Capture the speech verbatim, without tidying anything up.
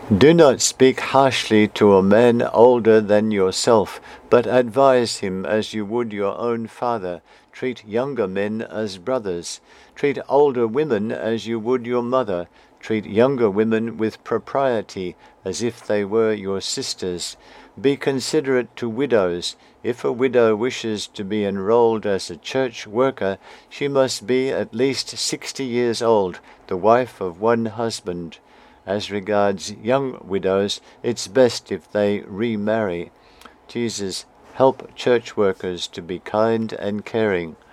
Do not speak harshly to a man older than yourself, but advise him as you would your own father. Treat younger men as brothers. Treat older women as you would your mother. Treat younger women with propriety, as if they were your sisters. Be considerate to widows. If a widow wishes to be enrolled as a church worker, she must be at least sixty years old, the wife of one husband. As regards young widows, it's best if they remarry. Jesus, help church workers to be kind and caring.